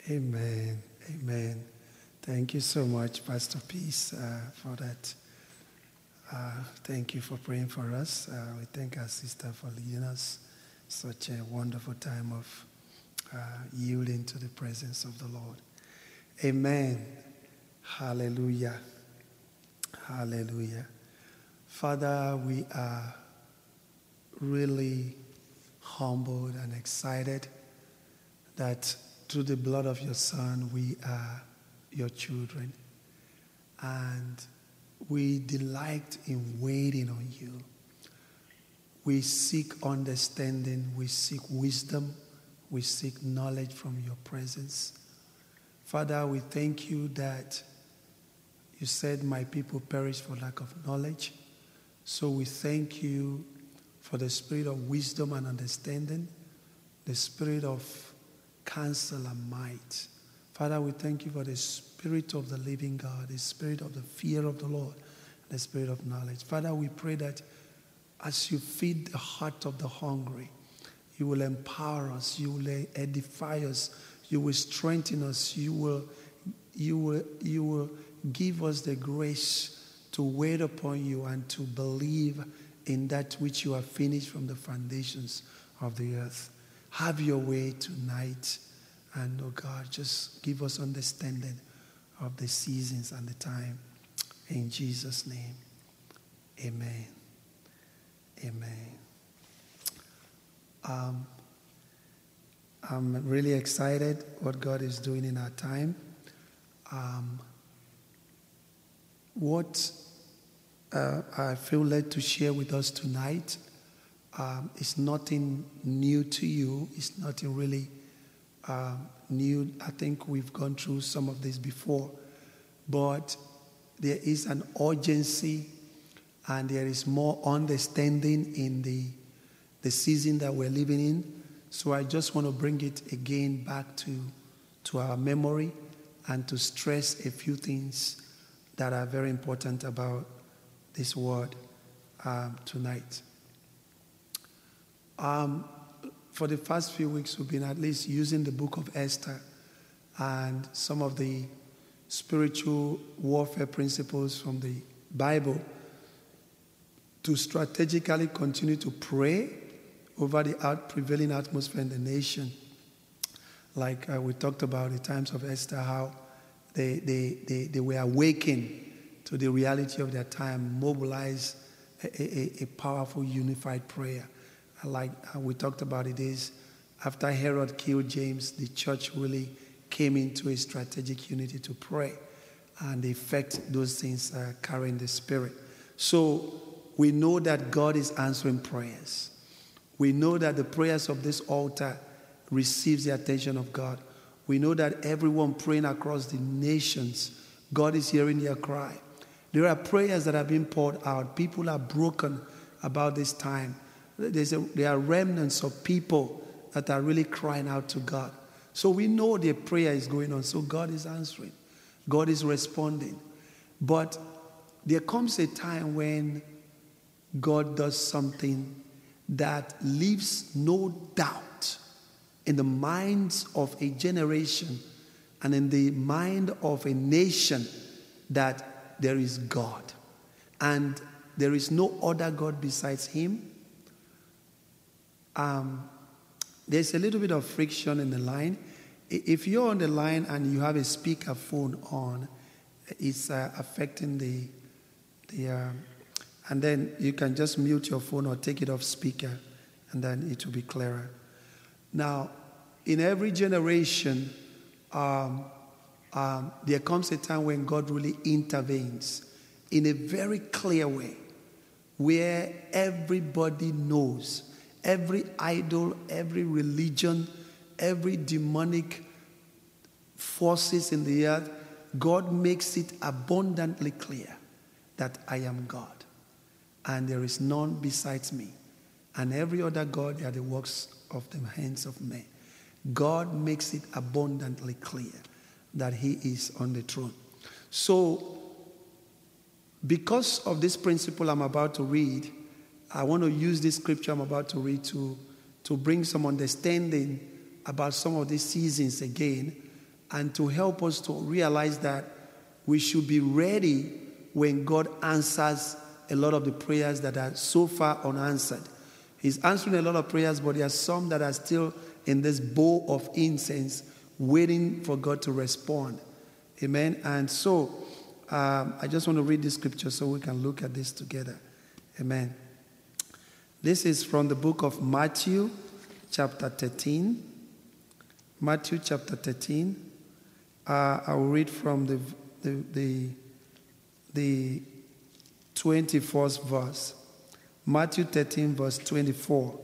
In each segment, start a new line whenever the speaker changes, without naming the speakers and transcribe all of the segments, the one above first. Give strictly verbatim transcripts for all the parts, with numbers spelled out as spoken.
Amen. Amen. Thank you so much, Pastor Peace, uh, for that. Uh, thank you for praying for us. Uh, we thank our sister for leading us such a wonderful time of uh, yielding to the presence of the Lord. Amen. Hallelujah. Hallelujah. Father, we are really humbled and excited that through the blood of your Son, we are your children. And we delight in waiting on you. We seek understanding. We seek wisdom. We seek knowledge from your presence. Father, we thank you that you said my people perish for lack of knowledge. So we thank you for the spirit of wisdom and understanding, the spirit of counsel and might. Father, we thank you for the spirit of the living God, the spirit of the fear of the Lord, the spirit of knowledge. Father, we pray that as you feed the heart of the hungry, you will empower us, you will edify us, you will strengthen us, you will, you will, you will give us the grace to wait upon you and to believe in that which you have finished from the foundations of the earth. Have your way tonight. And, oh God, just give us understanding of the seasons and the time. In Jesus' name, amen. Amen. Um, I'm really excited what God is doing in our time. Um, what uh, I feel led to share with us tonight um, is nothing new to you. It's nothing really uh, new. I think we've gone through some of this before. But there is an urgency and there is more understanding in the, the season that we're living in. So I just want to bring it again back to, to our memory and to stress a few things that are very important about this word um, tonight. Um, for the past few weeks, we've been at least using the book of Esther and some of the spiritual warfare principles from the Bible to strategically continue to pray over the out prevailing atmosphere in the nation. Like uh, we talked about the times of Esther, how they, they, they, they were awakened to the reality of their time, mobilize a, a, a powerful unified prayer. Like uh, we talked about it is, after Herod killed James, the church really came into a strategic unity to pray and effect those things uh, carrying the Spirit. So we know that God is answering prayers. We know that the prayers of this altar receives the attention of God. We know that everyone praying across the nations, God is hearing their cry. There are prayers that are being poured out. People are broken about this time. There's a, there are remnants of people that are really crying out to God. So we know the prayer is going on. So God is answering. God is responding. But there comes a time when God does something that leaves no doubt in the minds of a generation and in the mind of a nation that there is God. And there is no other God besides him. Um, there's a little bit of friction in the line. If you're on the line and you have a speaker phone on, it's uh, affecting the, the uh, and then you can just mute your phone or take it off speaker, and then it will be clearer. Now, in every generation, um, um, there comes a time when God really intervenes in a very clear way, where everybody knows, every idol, every religion, every demonic forces in the earth, God makes it abundantly clear that I am God, and there is none besides me, and every other God are the works of the hands of men. God makes it abundantly clear that he is on the throne. So, because of this principle I'm about to read, I want to use this scripture I'm about to read to, to bring some understanding about some of these seasons again, and to help us to realize that we should be ready when God answers a lot of the prayers that are so far unanswered. He's answering a lot of prayers, but there are some that are still in this bowl of incense waiting for God to respond. Amen. And so um, I just want to read this scripture so we can look at this together. Amen. This is from the book of Matthew, chapter thirteen. Matthew chapter thirteen. Uh, I will read from the the the, the twenty-fourth verse. Matthew thirteen, verse twenty-four.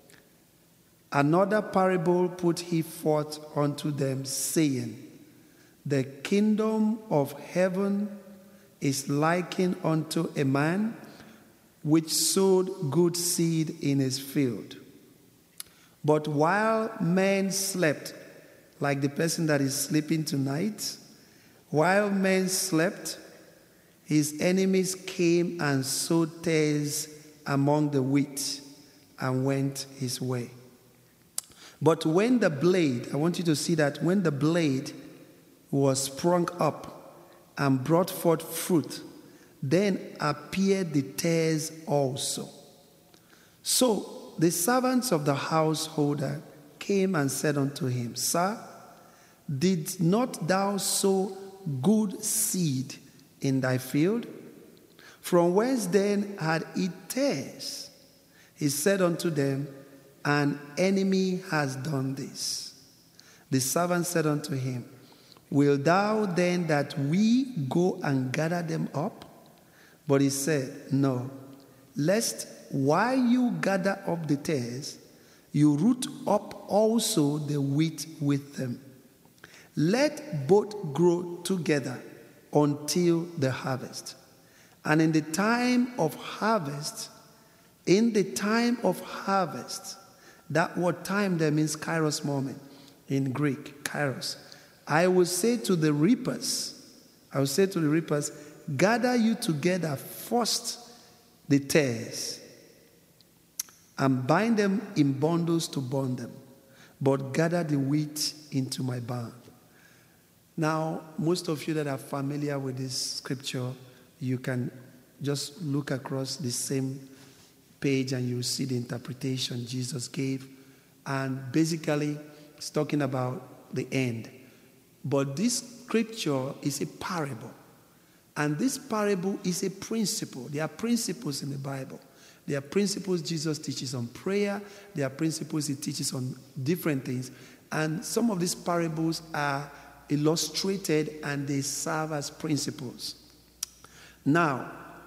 Another parable put he forth unto them, saying, the kingdom of heaven is likened unto a man which sowed good seed in his field. But while men slept, like the person that is sleeping tonight, while men slept, his enemies came and sowed tares among the wheat and went his way. But when the blade, I want you to see that when the blade was sprung up and brought forth fruit, then appeared the tares also. So the servants of the householder came and said unto him, Sir, did not thou sow good seed in thy field? From whence then had it tares? He said unto them, An enemy has done this. The servant said unto him, Wilt thou then that we go and gather them up? But he said, No, lest while you gather up the tares, you root up also the wheat with them. Let both grow together until the harvest. And in the time of harvest, in the time of harvest, that word time there means kairos moment in Greek, kairos. I will say to the reapers, I will say to the reapers, gather you together first the tares, and bind them in bundles to burn them, but gather the wheat into my barn. Now, most of you that are familiar with this scripture, you can just look across the same page and you'll see the interpretation Jesus gave. And basically, it's talking about the end. But this scripture is a parable. And this parable is a principle. There are principles in the Bible. There are principles Jesus teaches on prayer. There are principles he teaches on different things. And some of these parables are illustrated and they serve as principles. Now,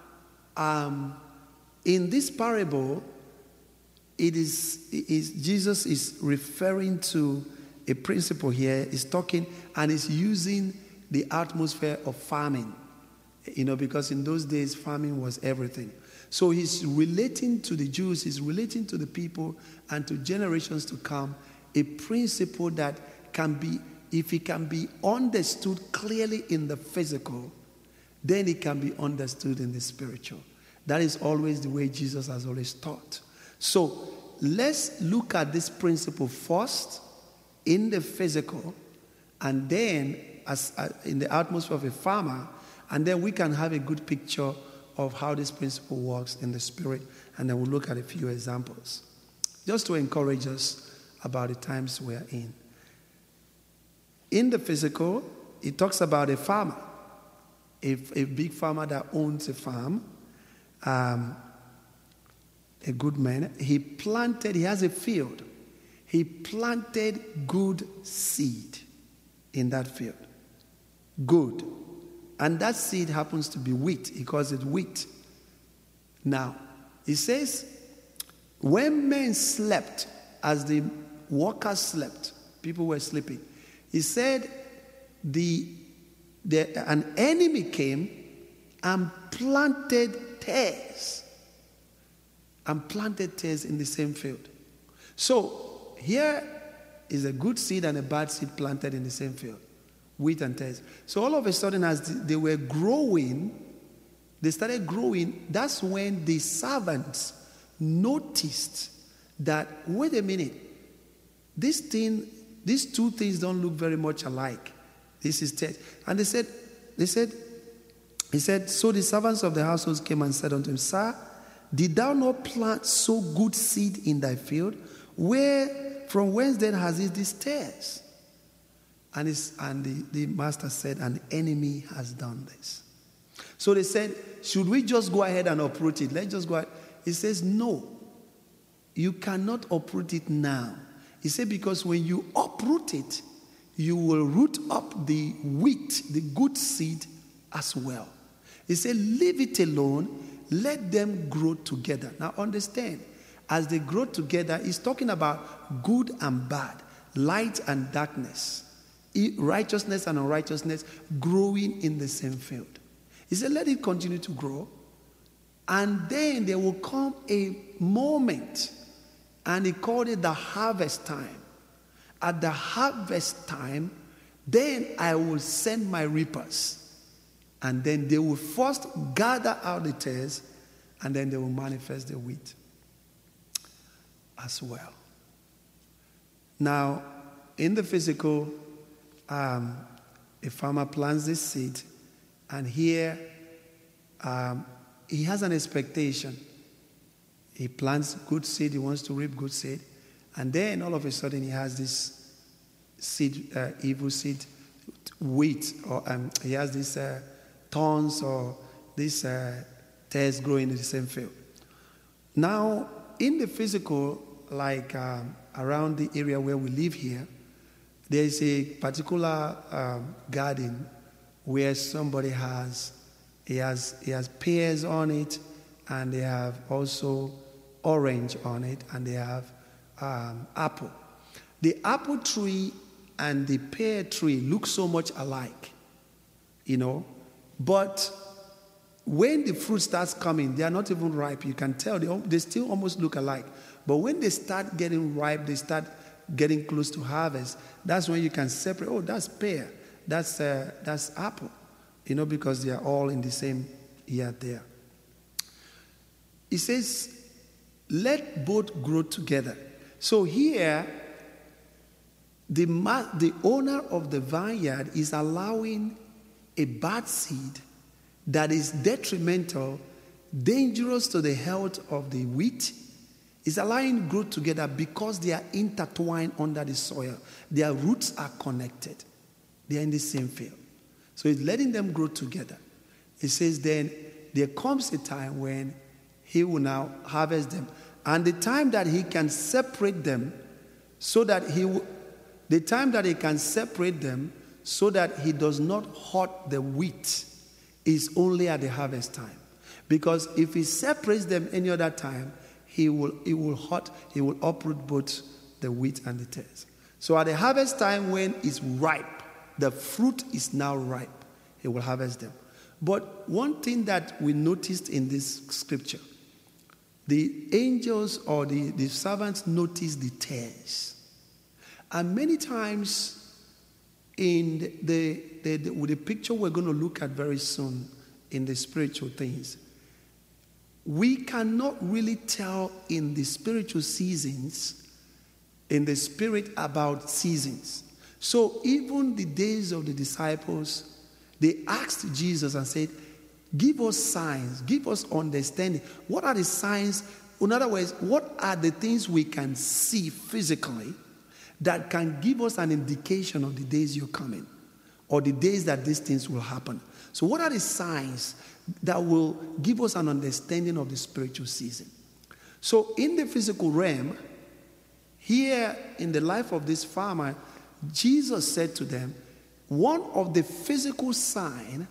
um, in this parable, it is, it is Jesus is referring to a principle here. He's talking and he's using the atmosphere of farming, you know, because in those days farming was everything. So he's relating to the Jews, he's relating to the people and to generations to come a principle that can be, if it can be understood clearly in the physical, then it can be understood in the spiritual. That is always the way Jesus has always taught. So let's look at this principle first in the physical, and then as uh, in the atmosphere of a farmer, and then we can have a good picture of how this principle works in the spirit, and then we'll look at a few examples, just to encourage us about the times we are in. In the physical, it talks about a farmer, a, a big farmer that owns a farm, um, a good man. He planted, he has a field. He planted good seed in that field. Good. And that seed happens to be wheat. He calls it wheat. Now, he says, when men slept, as the workers slept, people were sleeping, he said, the, the an enemy came and planted tares. And planted tares in the same field. So, here is a good seed and a bad seed planted in the same field. Wheat and tares. So all of a sudden, as they were growing, they started growing. That's when the servants noticed that, wait a minute, this thing, these two things don't look very much alike. This is tares. And they said, they said, he said, so the servants of the household came and said unto him, Sir, did thou not plant so good seed in thy field? Where, from whence then has it these tares? And, his, and the, the master said, an enemy has done this. So they said, should we just go ahead and uproot it? Let's just go ahead. He says, no, you cannot uproot it now. He said, because when you uproot it, you will root up the wheat, the good seed as well. He said, leave it alone, let them grow together. Now understand, as they grow together, he's talking about good and bad, light and darkness, righteousness and unrighteousness growing in the same field. He said, let it continue to grow. And then there will come a moment, and he called it the harvest time. At the harvest time, then I will send my reapers. And then they will first gather out the tares, and then they will manifest the wheat as well. Now, in the physical, um, a farmer plants this seed, and here um, he has an expectation. He plants good seed, he wants to reap good seed, and then all of a sudden he has this seed, uh, evil seed, wheat, or um, he has these uh, thorns or these uh, tares growing in the same field. Now, in the physical, like um, around the area where we live here, there is a particular um, garden where somebody has, he has, he has pears on it, and they have also orange on it, and they have um, apple. The apple tree and the pear tree look so much alike, you know, but when the fruit starts coming, they are not even ripe. You can tell they, they still almost look alike. But when they start getting ripe, they start getting close to harvest, that's when you can separate, oh, that's pear, that's uh, that's apple, you know, because they are all in the same ear there. It says, let both grow together. So here, the, ma- the owner of the vineyard is allowing a bad seed that is detrimental, dangerous to the health of the wheat, is allowing growth together because they are intertwined under the soil. Their roots are connected. They are in the same field. So it's letting them grow together. It says then there comes a time when he will now harvest them. And the time that he can separate them so that he will, the time that he can separate them so that he does not hurt the wheat is only at the harvest time. Because if he separates them any other time, He will, he will hurt, he will uproot both the wheat and the tares. So at the harvest time when it's ripe, the fruit is now ripe, he will harvest them. But one thing that we noticed in this scripture, the angels or the, the servants noticed the tares. And many times in the, the, the, with the picture we're going to look at very soon in the spiritual things, we cannot really tell in the spiritual seasons, in the spirit about seasons. So even the days of the disciples, they asked Jesus and said, give us signs, give us understanding. What are the signs? In other words, what are the things we can see physically that can give us an indication of the days you're coming or the days that these things will happen? So what are the signs that will give us an understanding of the spiritual season? So in the physical realm, here in the life of this farmer, Jesus said to them, one of the physical signs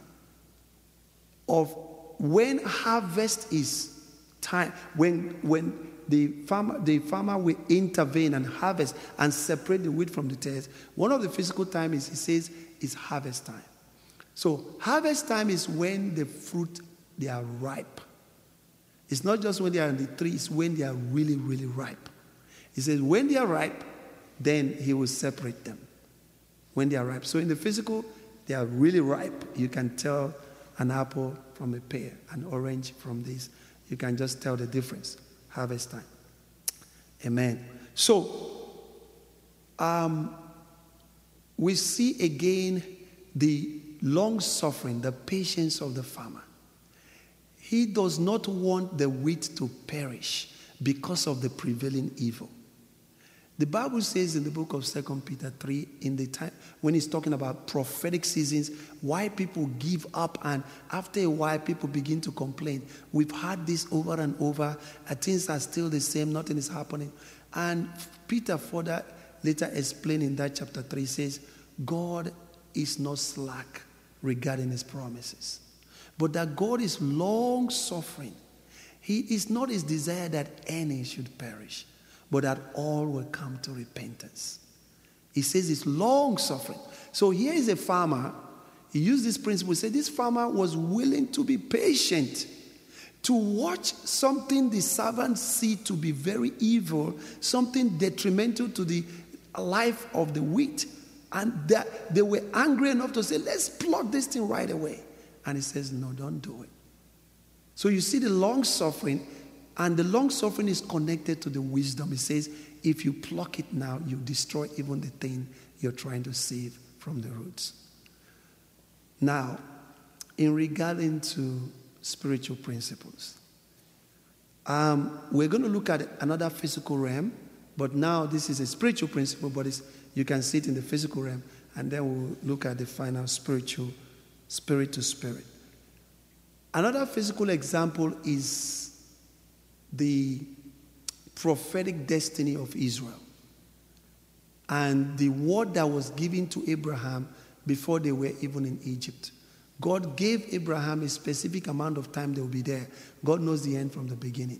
of when harvest is time, when, when the farmer, the farmer will intervene and harvest and separate the wheat from the tares, one of the physical times is, he says, is harvest time. So harvest time is when the fruit, they are ripe. It's not just when they are on the tree, it's when they are really, really ripe. He says when they are ripe, then he will separate them. When they are ripe. So in the physical, they are really ripe. You can tell an apple from a pear, an orange from this. You can just tell the difference. Harvest time. Amen. So, um, we see again the long suffering, the patience of the farmer. He does not want the wheat to perish because of the prevailing evil. The Bible says in the book of Second Peter three, in the time when he's talking about prophetic seasons, why people give up, and after a while people begin to complain. We've had this over and over, and things are still the same, nothing is happening. And Peter further later explained in that chapter three, says, God is not slack regarding his promises, but that God is long suffering. He is not his desire that any should perish, but that all will come to repentance. He says it's long suffering. So here is a farmer. He used this principle. He said this farmer was willing to be patient, to watch something the servants see to be very evil, something detrimental to the life of the wheat. And that they were angry enough to say, let's pluck this thing right away. And he says, no, don't do it. So you see the long suffering. And the long suffering is connected to the wisdom. It says, if you pluck it now, you destroy even the thing you're trying to save from the roots. Now, in regarding to spiritual principles, um, we're going to look at another physical realm, but now this is a spiritual principle, but it's, you can see it in the physical realm, and then we'll look at the final spiritual, spirit to spirit. Another physical example is the prophetic destiny of Israel and the word that was given to Abraham before they were even in Egypt. God gave Abraham a specific amount of time they will be there. God knows the end from the beginning.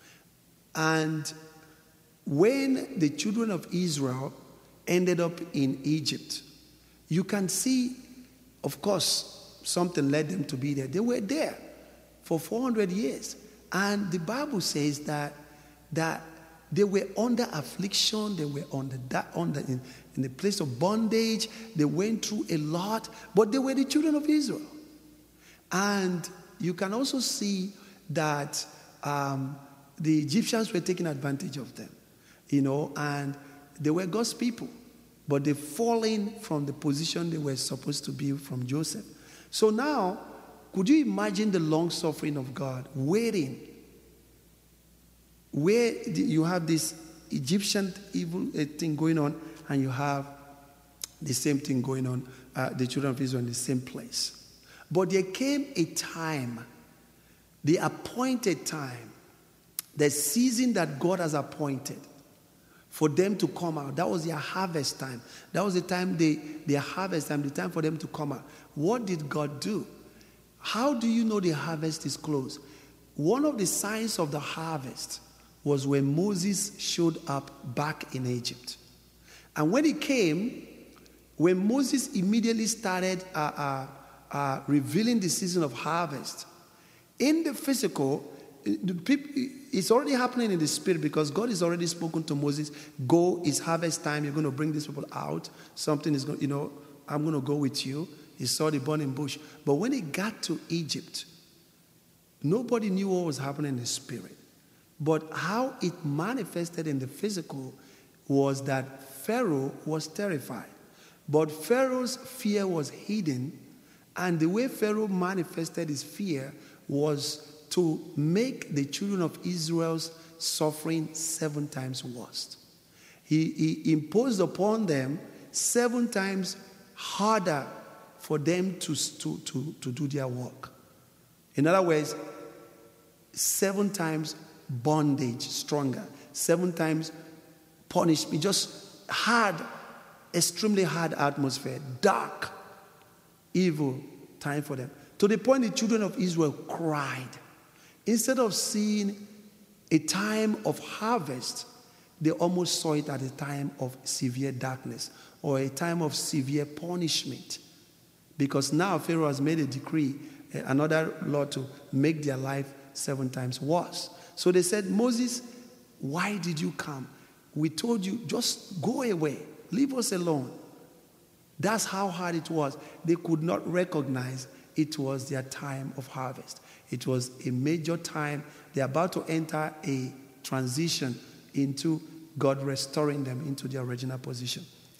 And when the children of Israel ended up in Egypt, you can see, of course, something led them to be there. They were there for four hundred years. And the Bible says that, that they were under affliction, they were under, under in, in the place of bondage, they went through a lot, but they were the children of Israel. And you can also see that um, the Egyptians were taking advantage of them, you know, and they were God's people, but they've fallen from the position they were supposed to be from Joseph. So now, could you imagine the long suffering of God waiting, where you have this Egyptian evil thing going on, and you have the same thing going on, uh, the children of Israel in the same place. But there came a time, the appointed time, the season that God has appointed for them to come out. That was their harvest time. That was the time they, their harvest time, the time for them to come out. What did God do? How do you know the harvest is close? One of the signs of the harvest was when Moses showed up back in Egypt. And when he came, when Moses immediately started uh, uh, uh, revealing the season of harvest, in the physical, the people, it's already happening in the spirit, because God has already spoken to Moses. Go, it's harvest time. You're going to bring these people out. Something is going, you know, I'm going to go with you. He saw the burning bush. But when he got to Egypt, nobody knew what was happening in the spirit. But how it manifested in the physical was that Pharaoh was terrified. But Pharaoh's fear was hidden, and the way Pharaoh manifested his fear was to make the children of Israel's suffering seven times worse. He, he imposed upon them seven times harder for them to, to, to, to do their work. In other words, seven times bondage stronger, seven times punishment, just hard, extremely hard atmosphere, dark, evil time for them. To the point the children of Israel cried. Instead of seeing a time of harvest, they almost saw it at a time of severe darkness or a time of severe punishment. Because now Pharaoh has made a decree, another law to make their life seven times worse. So they said, Moses, why did you come? We told you, just go away. Leave us alone. That's how hard it was. They could not recognize it was their time of harvest. It was a major time. They're about to enter a transition into God restoring them into their original position.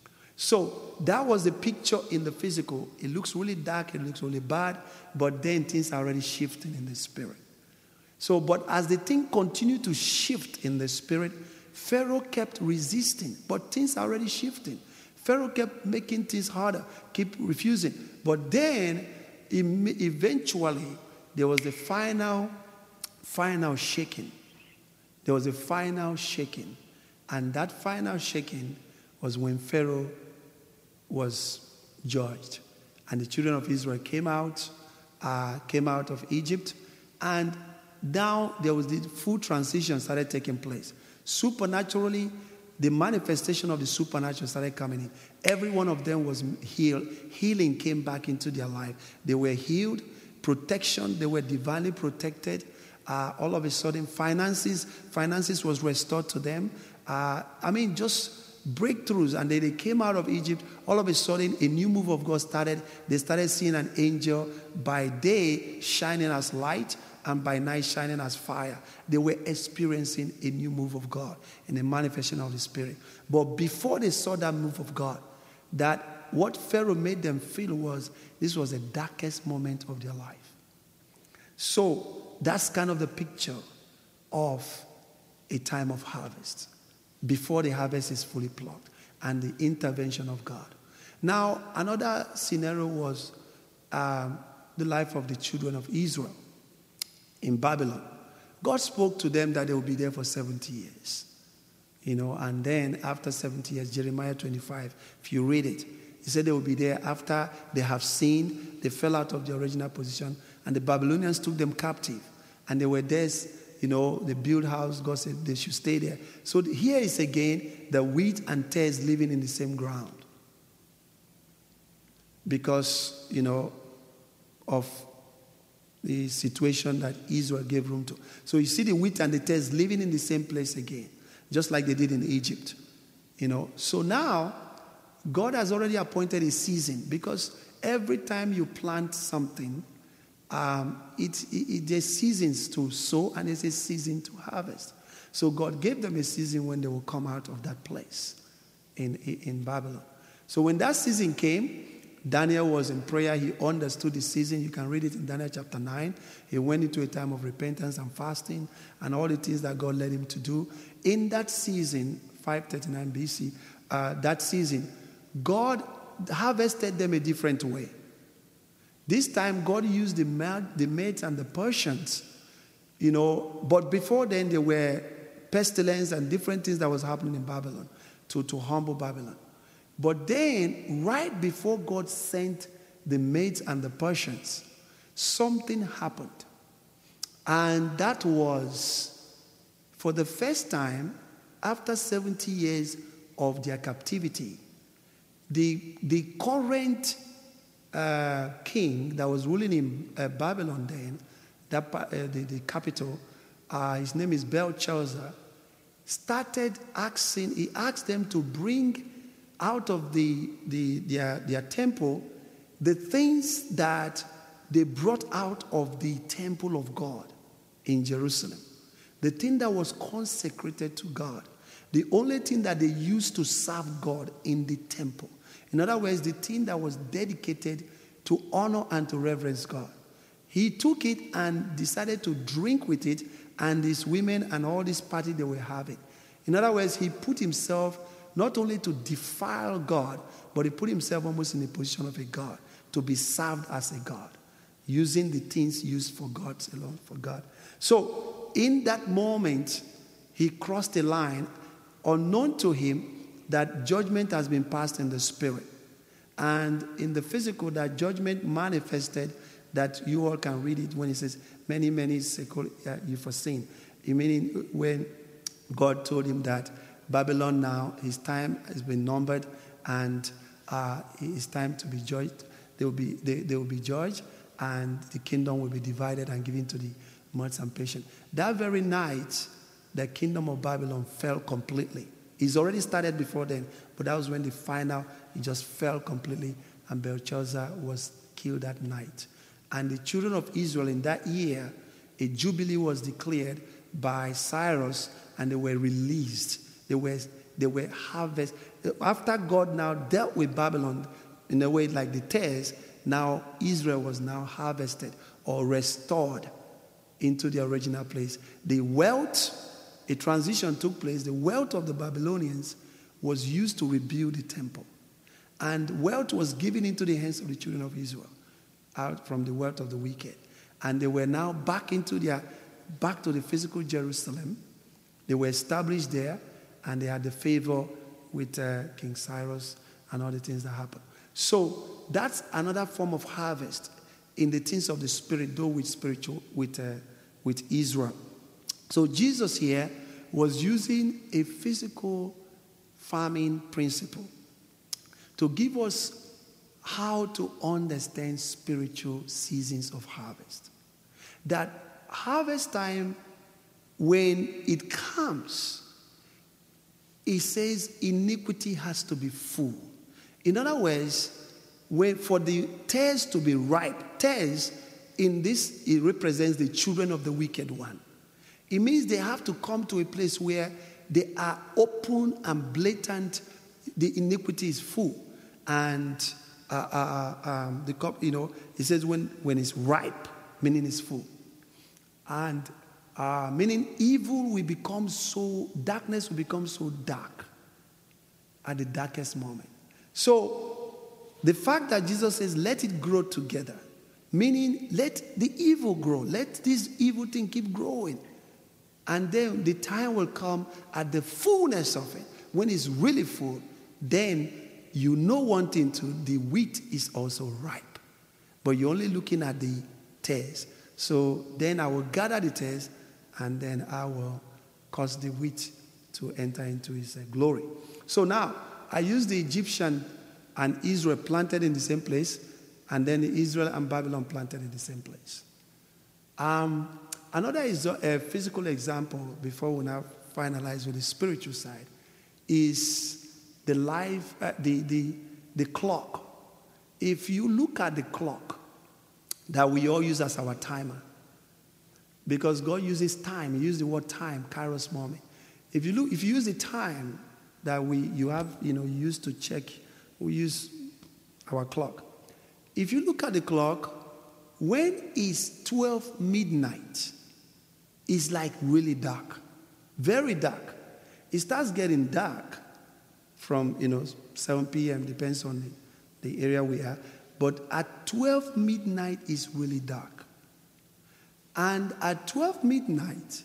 So that was the picture in the physical. It looks really dark, it looks really bad, but then things are already shifting in the spirit. So, but as the thing continued to shift in the spirit, Pharaoh kept resisting, but things are already shifting. Pharaoh kept making things harder, keep refusing. But then, eventually, there was the final, final shaking. There was a final shaking. And that final shaking was when Pharaoh was judged. And the children of Israel came out, uh, came out of Egypt, and now there was the full transition started taking place. Supernaturally, the manifestation of the supernatural started coming in. Every one of them was healed. Healing came back into their life. They were healed. Protection, they were divinely protected. Uh, all of a sudden, finances, finances was restored to them. Uh, I mean, just breakthroughs. And they, they came out of Egypt. All of a sudden, a new move of God started. They started seeing an angel by day shining as light, and by night shining as fire. They were experiencing a new move of God and a manifestation of the Spirit. But before they saw that move of God, that what Pharaoh made them feel was this was the darkest moment of their life. So that's kind of the picture of a time of harvest, before the harvest is fully plucked, and the intervention of God. Now, another scenario was um, the life of the children of Israel in Babylon. God spoke to them that they will be there for seventy years. You know, and then after seventy years, Jeremiah twenty-five, if you read it, he said they will be there after they have sinned, they fell out of the original position, and the Babylonians took them captive. And they were there, you know, they built house, God said they should stay there. So here is again the wheat and tares living in the same ground. Because, you know, of the situation that Israel gave room to. So you see the wheat and the tares living in the same place again, just like they did in Egypt. You know, so now God has already appointed a season, because every time you plant something, um, it, it, it there's seasons to sow and there's a season to harvest. So God gave them a season when they will come out of that place in, in Babylon. So when that season came, Daniel was in prayer. He understood the season. You can read it in Daniel chapter nine. He went into a time of repentance and fasting and all the things that God led him to do. In that season, five thirty-nine B C, uh, that season, God harvested them a different way. This time, God used the, the Medes and the Persians, you know, but before then, there were pestilence and different things that was happening in Babylon to, to humble Babylon. But then, right before God sent the Medes and the Persians, something happened. And that was, for the first time, after seventy years of their captivity, the, the current uh, king that was ruling in uh, Babylon then, that, uh, the, the capital, uh, his name is Belshazzar, started asking, he asked them to bring out of the, the, their, their temple the things that they brought out of the temple of God in Jerusalem. The thing that was consecrated to God. The only thing that they used to serve God in the temple. In other words, the thing that was dedicated to honor and to reverence God. He took it and decided to drink with it, and these women and all this party they were having. In other words, he put himself not only to defile God, but he put himself almost in the position of a God, to be served as a God, using the things used for God alone, for God. So, in that moment, he crossed a line, unknown to him, that judgment has been passed in the spirit. And in the physical, that judgment manifested, that you all can read it when he says, many, many uh, you foreseen. Meaning when God told him that Babylon now, his time has been numbered, and uh, it's time to be judged. They will be, they, they will be judged, and the kingdom will be divided and given to the Medes and Persians. That very night, the kingdom of Babylon fell completely. It's already started before then, but that was when the final, it just fell completely, and Belshazzar was killed that night. And the children of Israel in that year, a jubilee was declared by Cyrus, and they were released. They were they were harvest. After God now dealt with Babylon in a way like the tares, now Israel was now harvested or restored into the original place. The wealth, a transition took place. The wealth of the Babylonians was used to rebuild the temple. And wealth was given into the hands of the children of Israel, out from the wealth of the wicked. And they were now back into their, back to the physical Jerusalem. They were established there, and they had the favor with uh, King Cyrus and all the things that happened. So that's another form of harvest in the things of the spirit, though with spiritual, with uh, with Israel. So Jesus here was using a physical farming principle to give us how to understand spiritual seasons of harvest. That harvest time, when it comes, it says iniquity has to be full. In other words, when for the tares to be ripe, tares in this, it represents the children of the wicked one. It means they have to come to a place where they are open and blatant. The iniquity is full. And uh, uh, um, the cup, you know, it says when, when it's ripe, meaning it's full. And uh, meaning evil will become so, darkness will become so dark at the darkest moment. So the fact that Jesus says, let it grow together, meaning let the evil grow. Let this evil thing keep growing. And then the time will come at the fullness of it. When it's really full, then you know one thing too, the wheat is also ripe. But you're only looking at the tares. So then I will gather the tares, and then I will cause the wheat to enter into his uh, glory. So now, I use the Egyptian and Israel planted in the same place, and then Israel and Babylon planted in the same place. Um, another is a physical example, before we now finalize with the spiritual side, is the life, uh, the, the, the clock. If you look at the clock that we all use as our timer, because God uses time, He used the word time, kairos moment. If you look, if you use the time that we you have, you know, used to check, we use our clock. If you look at the clock, when it's twelve midnight, it's like really dark, very dark. It starts getting dark from, you know, seven p.m., depends on the, the area we are. But at twelve midnight, it's really dark. And at twelve midnight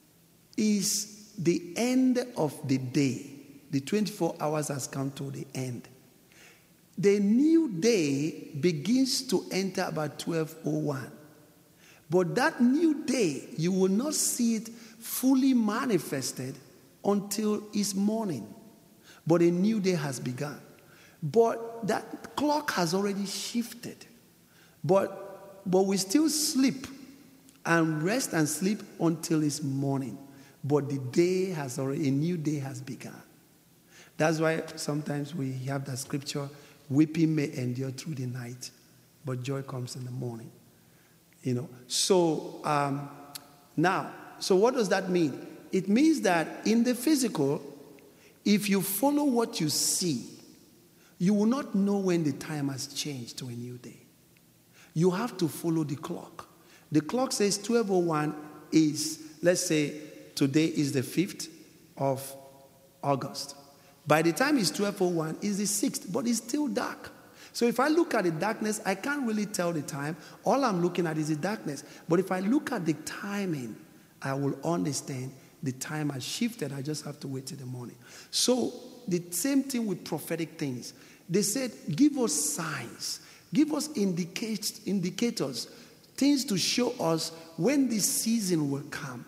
is the end of the day. The twenty-four hours has come to the end. The new day begins to enter about twelve oh one. But that new day, you will not see it fully manifested until it's morning. But a new day has begun. But that clock has already shifted. But, but we still sleep and rest and sleep until it's morning. But the day has already, a new day has begun. That's why sometimes we have that scripture, weeping may endure through the night, but joy comes in the morning. You know, so um, now, so what does that mean? It means that in the physical, if you follow what you see, you will not know when the time has changed to a new day. You have to follow the clock. The clock says twelve oh one is, let's say, today is the fifth of August. By the time it's twelve oh one, it's the sixth, but it's still dark. So if I look at the darkness, I can't really tell the time. All I'm looking at is the darkness. But if I look at the timing, I will understand the time has shifted. I just have to wait till the morning. So the same thing with prophetic things. They said, give us signs. Give us indicate, indicators, things to show us when this season will come.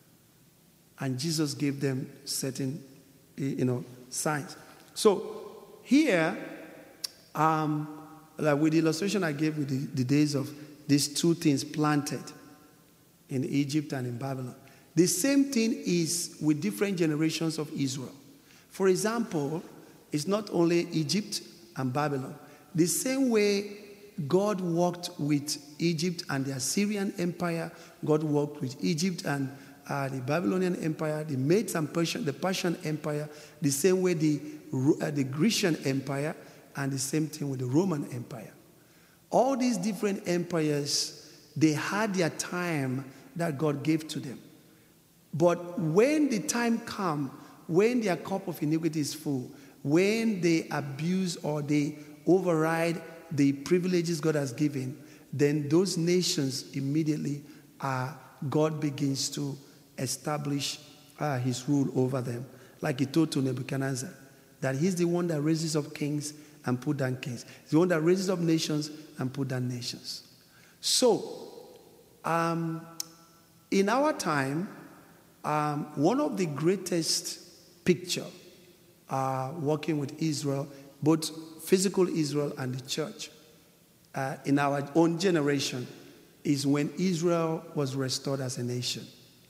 And Jesus gave them certain, you know, signs. So here, um, like with the illustration I gave with the, the days of these two things planted in Egypt and in Babylon, the same thing is with different generations of Israel. For example, it's not only Egypt and Babylon. The same way God worked with Egypt and the Assyrian Empire, God worked with Egypt and uh, the Babylonian Empire, the Medes and Persian, the Persian Empire, the same way the, uh, the Grecian Empire, and the same thing with the Roman Empire. All these different empires, they had their time that God gave to them. But when the time comes, when their cup of iniquity is full, when they abuse or they override the privileges God has given, then those nations immediately, uh, God begins to establish uh, his rule over them. Like he told to Nebuchadnezzar, that he's the one that raises up kings and put down kings. He's the one that raises up nations and put down nations. So, um, in our time, um, one of the greatest picture uh, working with Israel, both physical Israel and the church, uh, in our own generation, is when Israel was restored as a nation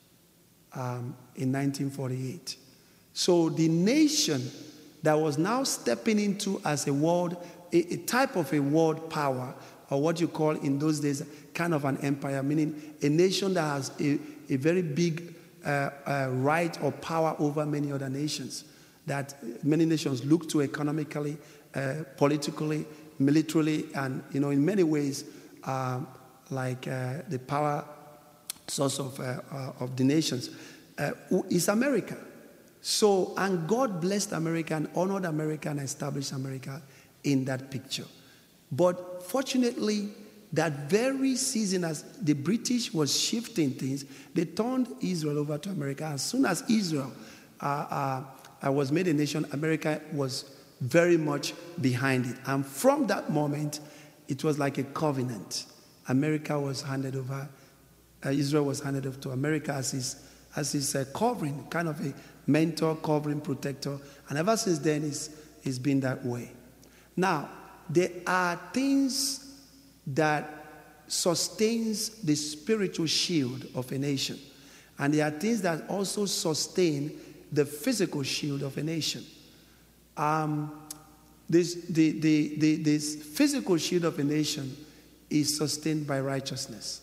um, in nineteen forty-eight. So the nation that was now stepping into as a world, a, a type of a world power, or what you call in those days kind of an empire, meaning a nation that has a, a very big uh, uh, right or power over many other nations, that many nations look to economically, uh, politically, militarily, and you know in many ways uh, like uh, the power source of, uh, uh, of the nations uh, is America. So, and God blessed America and honored America and established America in that picture. But fortunately, that very season as the British was shifting things, they turned Israel over to America. As soon as Israel uh, uh, was made a nation, America was very much behind it. And from that moment, it was like a covenant. America was handed over, uh, Israel was handed over to America as his, as his uh, covering, kind of a mentor, covering, protector. And ever since then, it's, it's been that way. Now, there are things that sustains the spiritual shield of a nation. And there are things that also sustain the physical shield of a nation. Um, this, the, the, the, this physical shield of a nation is sustained by righteousness.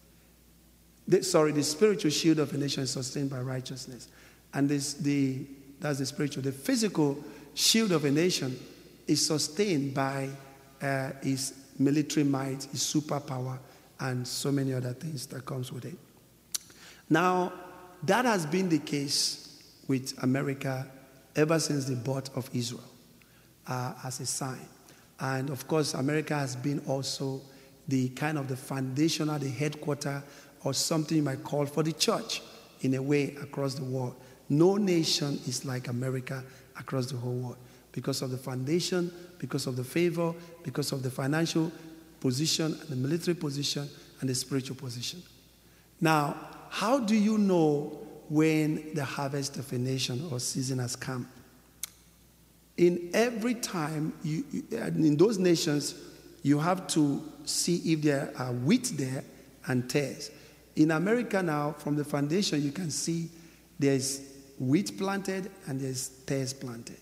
The, sorry, the spiritual shield of a nation is sustained by righteousness. And this, the, that's the spiritual. The physical shield of a nation is sustained by uh, its military might, its superpower, and so many other things that comes with it. Now, that has been the case with America ever since the birth of Israel uh, as a sign. And of course, America has been also the kind of the foundational, the headquarter, or something you might call for the church in a way across the world. No nation is like America across the whole world because of the foundation, because of the favor, because of the financial position, and the military position, and the spiritual position. Now, how do you know when the harvest of a nation or season has come? In every time, you, in those nations, you have to see if there are wheat there and tares. In America now, from the foundation, you can see there's wheat planted and there's tares planted.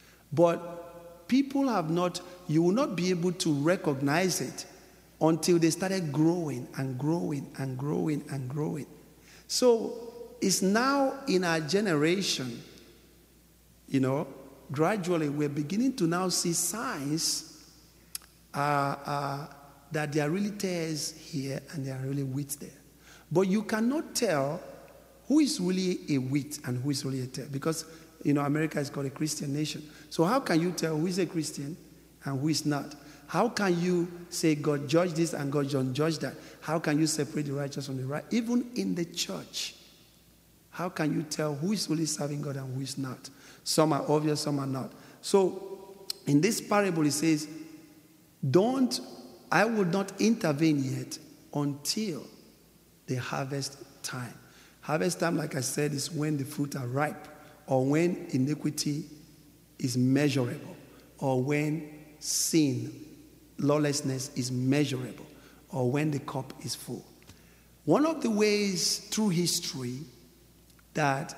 But people have not, you will not be able to recognize it until they started growing and growing and growing and growing. So it's now in our generation, you know, gradually we're beginning to now see signs uh, uh, that there are really tares here and there are really wheat there. But you cannot tell who is really a wheat and who is really a tare, because you know America is called a Christian nation. So how can you tell who is a Christian and who is not? How can you say God judge this and God don't judge that? How can you separate the righteous from the right? Even in the church, how can you tell who is really serving God and who is not? Some are obvious, some are not. So in this parable, it says, don't, I will not intervene yet until the harvest time. Harvest time, like I said, is when the fruit are ripe, or when iniquity is measurable, or when sin, lawlessness is measurable, or when the cup is full. One of the ways through history that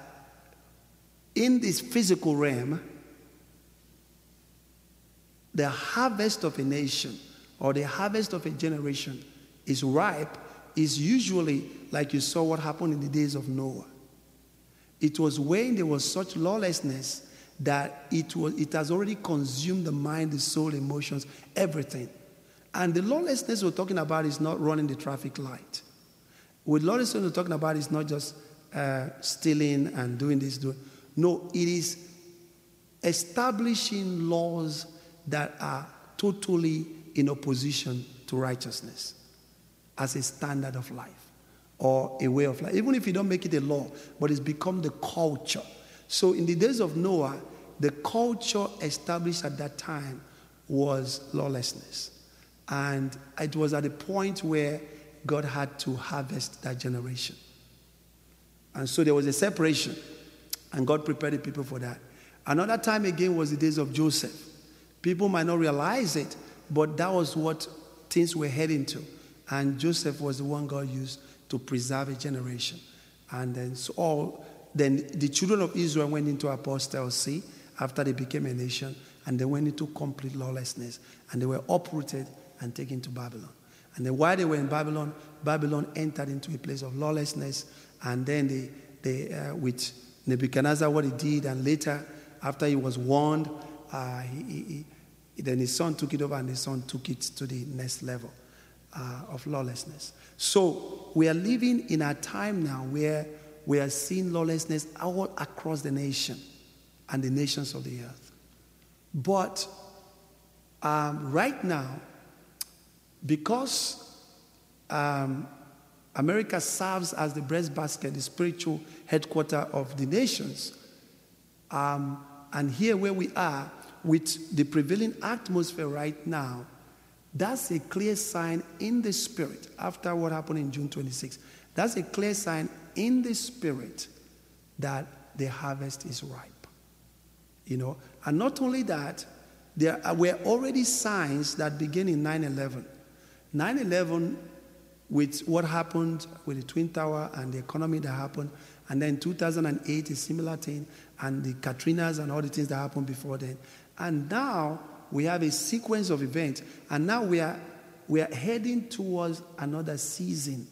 in this physical realm, the harvest of a nation or the harvest of a generation is ripe is usually like you saw what happened in the days of Noah. It was when there was such lawlessness that it was it has already consumed the mind, the soul, emotions, everything. And the lawlessness we're talking about is not running the traffic light. With lawlessness we're talking about is not just uh, stealing and doing this, doing. No, it is establishing laws that are totally in opposition to righteousness as a standard of life or a way of life. Even if you don't make it a law, but it's become the culture. So in the days of Noah, the culture established at that time was lawlessness. And it was at a point where God had to harvest that generation. And so there was a separation, and God prepared the people for that. Another time again was the days of Joseph. People might not realize it, but that was what things were heading to. And Joseph was the one God used to preserve a generation. And then so all, then the children of Israel went into apostasy after they became a nation, and they went into complete lawlessness. And they were uprooted and taken to Babylon. And then while they were in Babylon, Babylon entered into a place of lawlessness. And then they, they uh, with Nebuchadnezzar, what he did, and later, after he was warned, uh, he, he, then his son took it over, and his son took it to the next level uh, of lawlessness. So we are living in a time now where we are seeing lawlessness all across the nation and the nations of the earth. But um, right now, because um, America serves as the breadbasket, the spiritual headquarters of the nations, um, and here where we are with the prevailing atmosphere right now, that's a clear sign in the spirit after what happened in June twenty-sixth. That's a clear sign in the spirit that the harvest is ripe. You know, and not only that, there were already signs that began in nine eleven. nine eleven, with what happened with the Twin Tower and the economy that happened, and then two thousand eight, a similar thing, and the Katrinas and all the things that happened before then. And now we have a sequence of events, and now we are we are heading towards another season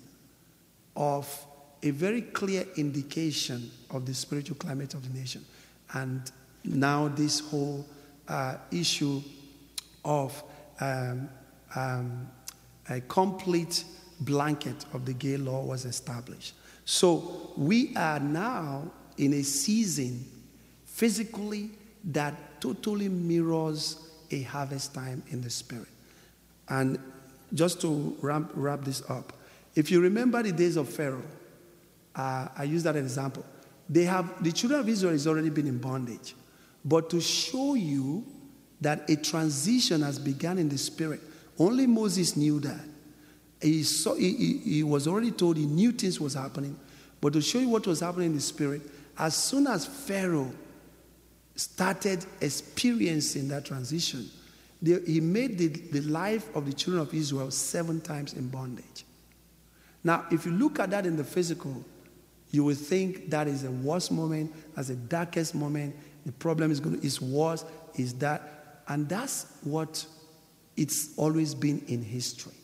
of a very clear indication of the spiritual climate of the nation. And now this whole uh, issue of um, um, a complete blanket of the gay law was established. So we are now in a season physically that totally mirrors a harvest time in the spirit. And just to wrap, wrap this up, if you remember the days of Pharaoh, uh, I use that example. They have the children of Israel has already been in bondage, but to show you that a transition has begun in the spirit, only Moses knew that. He, saw, he, he, he was already told he knew things was happening, but to show you what was happening in the spirit, as soon as Pharaoh started experiencing that transition, they, he made the, the life of the children of Israel seven times in bondage. Now, if you look at that in the physical, you will think that is the worst moment, as the darkest moment. The problem is going to is worse, is that, and that's what it's always been in history.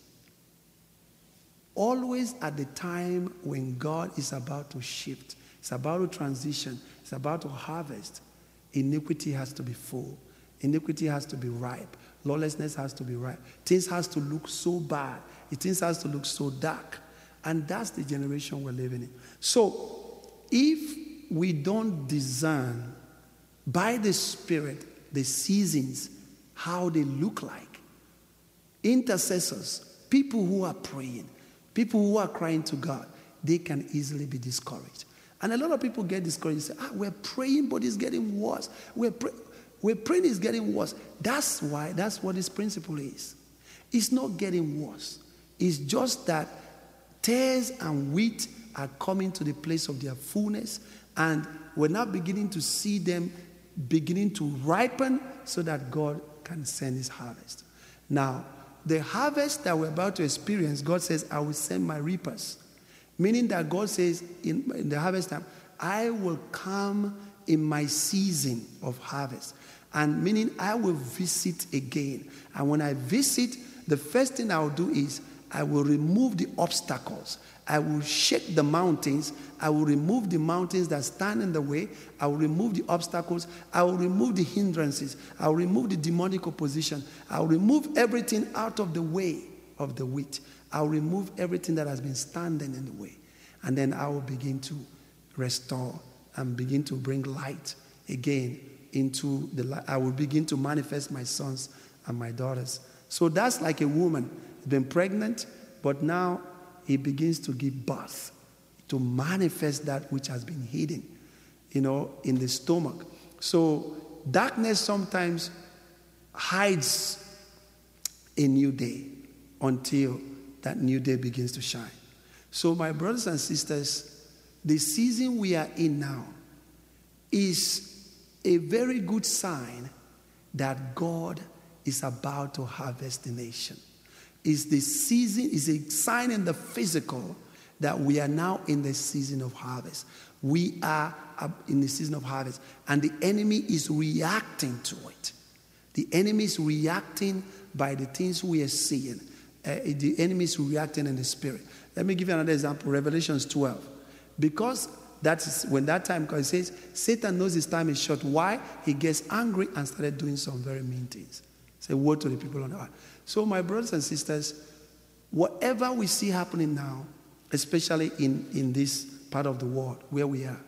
Always at the time when God is about to shift, it's about to transition, it's about to harvest, iniquity has to be full. Iniquity has to be ripe. Lawlessness has to be ripe. Things has to look so bad. Things has to look so dark. And that's the generation we're living in. So if we don't discern by the Spirit the seasons, how they look like, intercessors, people who are praying, people who are crying to God, they can easily be discouraged. And a lot of people get discouraged and say, ah, we're praying, but it's getting worse. We're, pray- we're praying, it's getting worse. That's why, that's what this principle is. It's not getting worse. It's just that tares and wheat are coming to the place of their fullness, and we're now beginning to see them beginning to ripen so that God can send his harvest. Now, the harvest that we're about to experience, God says, I will send my reapers. Meaning that God says in, in the harvest time, I will come in my season of harvest. And meaning I will visit again. And when I visit, the first thing I'll do is I will remove the obstacles. I will shake the mountains. I will remove the mountains that stand in the way. I will remove the obstacles. I will remove the hindrances. I will remove the demonic opposition. I will remove everything out of the way of the wheat. I will remove everything that has been standing in the way. And then I will begin to restore and begin to bring light again into the light. I will begin to manifest my sons and my daughters. So that's like a woman been pregnant, but now he begins to give birth, to manifest that which has been hidden, you know, in the stomach. So darkness sometimes hides a new day until that new day begins to shine. So my brothers and sisters, the season we are in now is a very good sign that God is about to harvest the nation. Is the season, is a sign in the physical that we are now in the season of harvest. We are in the season of harvest, and the enemy is reacting to it. The enemy is reacting by the things we are seeing. Uh, the enemy is reacting in the spirit. Let me give you another example, Revelations twelve. Because that is when that time comes, it says, Satan knows his time is short. Why? He gets angry and started doing some very mean things. Say, woe to the people on the earth. So my brothers and sisters, whatever we see happening now, especially in, in this part of the world where we are,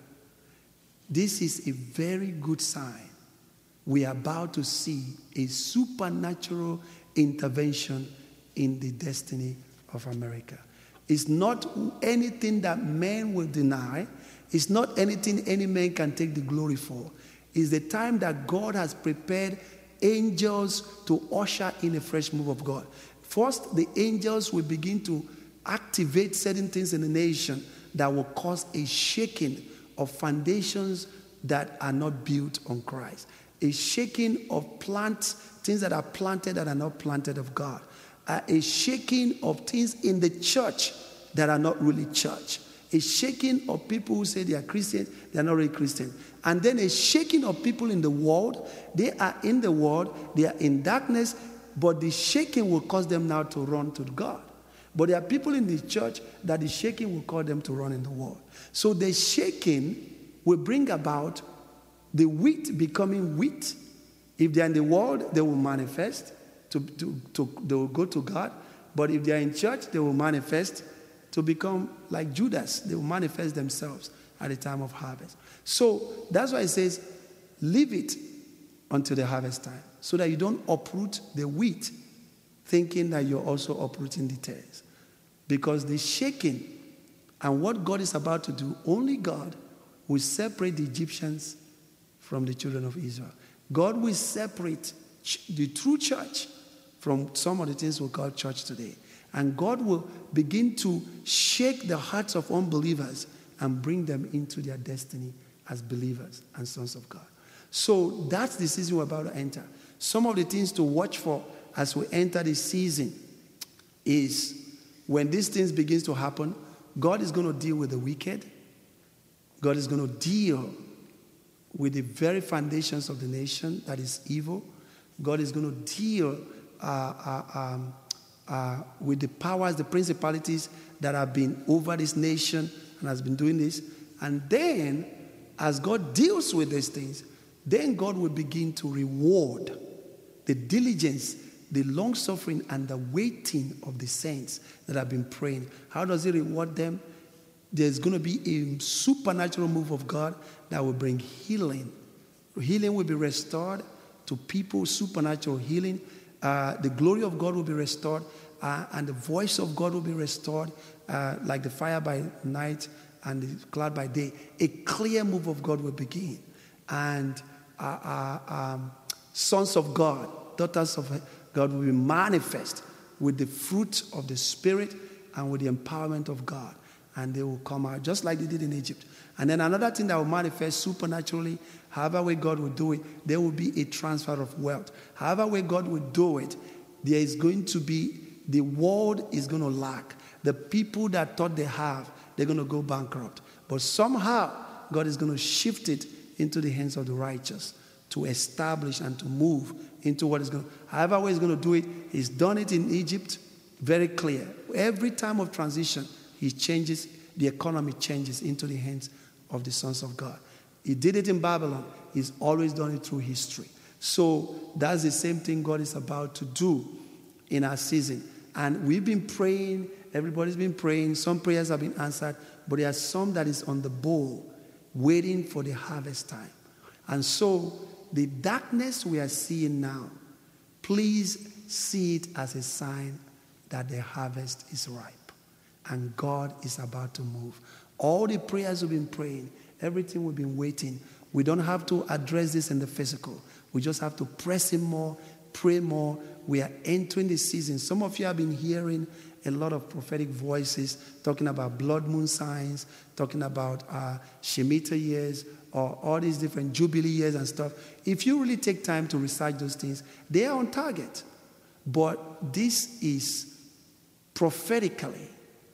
this is a very good sign. We are about to see a supernatural intervention in the destiny of America. It's not anything that men will deny. It's not anything any man can take the glory for. It's the time that God has prepared angels to usher in a fresh move of God. First, the angels will begin to activate certain things in the nation that will cause a shaking of foundations that are not built on Christ. A shaking of plants, things that are planted that are not planted of God. Uh, a shaking of things in the church that are not really church. A shaking of people who say they are Christian, they are not really Christian. And then a shaking of people in the world. They are in the world, they are in darkness, but the shaking will cause them now to run to God. But there are people in the church that the shaking will cause them to run in the world. So the shaking will bring about the wheat becoming wheat. If they are in the world, they will manifest, to, to, to, they will go to God. But if they are in church, they will manifest to become like Judas. They will manifest themselves at the time of harvest. So that's why it says, leave it until the harvest time, so that you don't uproot the wheat, thinking that you're also uprooting the tares. Because the shaking and what God is about to do, only God will separate the Egyptians from the children of Israel. God will separate the true church from some of the things we call church today. And God will begin to shake the hearts of unbelievers and bring them into their destiny as believers and sons of God. So that's the season we're about to enter. Some of the things to watch for as we enter this season is when these things begin to happen, God is going to deal with the wicked. God is going to deal with the very foundations of the nation that is evil. God is going to deal uh, uh, um, uh, with the powers, the principalities that have been over this nation and has been doing this. And then, as God deals with these things, then God will begin to reward the diligence, the long-suffering, and the waiting of the saints that have been praying. How does He reward them? There's going to be a supernatural move of God that will bring healing. Healing will be restored to people, supernatural healing. Uh, the glory of God will be restored, uh, and the voice of God will be restored, uh, like the fire by night and the cloud by day. A clear move of God will begin. And uh, uh, um, sons of God, daughters of God will be manifest with the fruit of the Spirit and with the empowerment of God. And they will come out just like they did in Egypt. And then another thing that will manifest supernaturally, however way God will do it, there will be a transfer of wealth. However way God will do it, there is going to be, the world is going to lack. The people that thought they have, they're going to go bankrupt. But somehow, God is going to shift it into the hands of the righteous to establish and to move into what is going to, however way He's going to do it. He's done it in Egypt Very clear. Every time of transition, he changes, the economy changes into the hands of the sons of God. He did it in Babylon. He's always done it through history. So that's the same thing God is about to do in our season. And we've been praying. Everybody's been praying. Some prayers have been answered. But there are some that is on the bowl waiting for the harvest time. And so the darkness we are seeing now, please see it as a sign that the harvest is ripe. And God is about to move. All the prayers we've been praying, everything we've been waiting, we don't have to address this in the physical. We just have to press him more, pray more. We are entering the season. Some of you have been hearing a lot of prophetic voices talking about blood moon signs, talking about uh, Shemitah years, or all these different Jubilee years and stuff. If you really take time to research those things, they are on target. But this is prophetically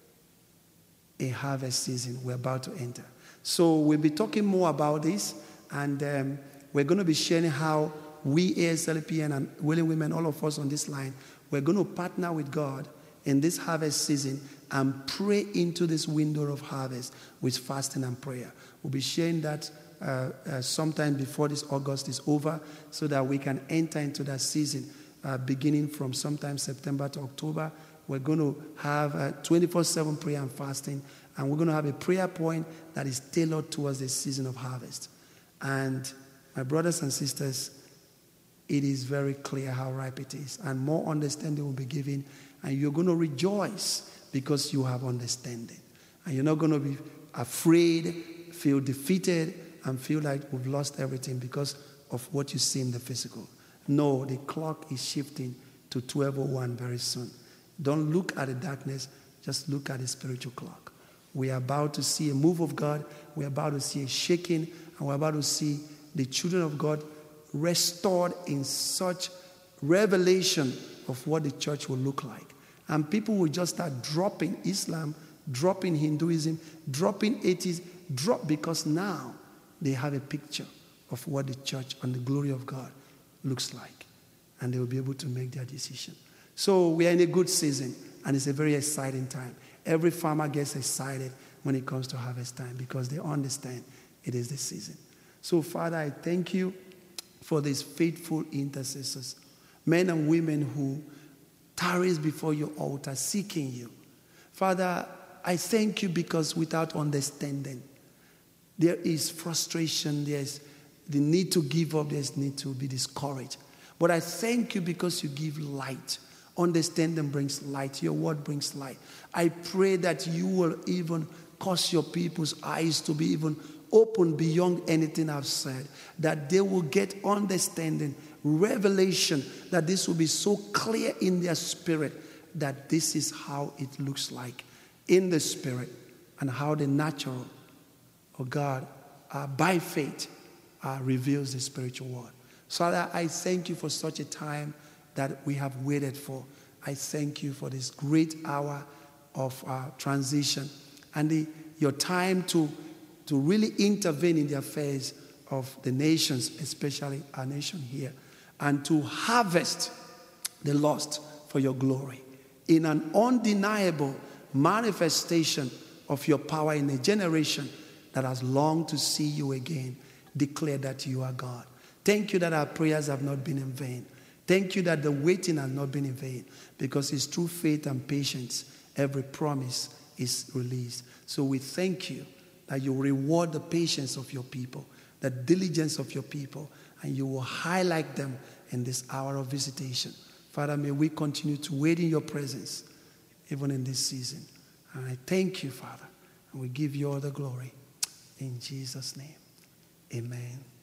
a harvest season we're about to enter. So we'll be talking more about this, and um, we're going to be sharing how we A S L P N and Willing Women, all of us on this line, we're going to partner with God in this harvest season and pray into this window of harvest with fasting and prayer. We'll be sharing that uh, uh, sometime before this August is over so that we can enter into that season uh, beginning from sometime September to October. We're going to have uh, twenty-four seven prayer and fasting, and we're going to have a prayer point that is tailored towards the season of harvest. And my brothers and sisters, it is very clear how ripe it is, and more understanding will be given, and you're going to rejoice because you have understanding. And you're not going to be afraid, feel defeated, and feel like we've lost everything because of what you see in the physical. No, the clock is shifting to twelve oh one very soon. Don't look at the darkness, just look at the spiritual clock. We are about to see a move of God. We're about to see a shaking, and we're about to see the children of God restored in such revelation of what the church will look like. And people will just start dropping Islam, dropping Hinduism, dropping atheism, drop because now they have a picture of what the church and the glory of God looks like. And they will be able to make their decision. So we are in a good season, and it's a very exciting time. Every farmer gets excited when it comes to harvest time because they understand it is the season. So, Father, I thank you for these faithful intercessors, men and women who tarries before your altar seeking you. Father, I thank you because without understanding, there is frustration, there's the need to give up, there's need to be discouraged. But I thank you because you give light. Understanding brings light. Your word brings light. I pray that you will even cause your people's eyes to be even open beyond anything I've said, that they will get understanding, revelation, that this will be so clear in their spirit that this is how it looks like in the spirit and how the natural, oh God, uh, by faith uh, reveals the spiritual world. So Father, I thank you for such a time that we have waited for. I thank you for this great hour of uh, transition and the, your time to, to really intervene in the affairs of the nations, especially our nation here, and to harvest the lost for your glory in an undeniable manifestation of your power in a generation that has longed to see you again. Declare that you are God. Thank you that our prayers have not been in vain. Thank you that the waiting has not been in vain, because it's through faith and patience every promise is released. So we thank you that you reward the patience of your people, the diligence of your people, and you will highlight them in this hour of visitation. Father, may we continue to wait in your presence, even in this season. And I thank you, Father, and we give you all the glory. In Jesus' name, amen.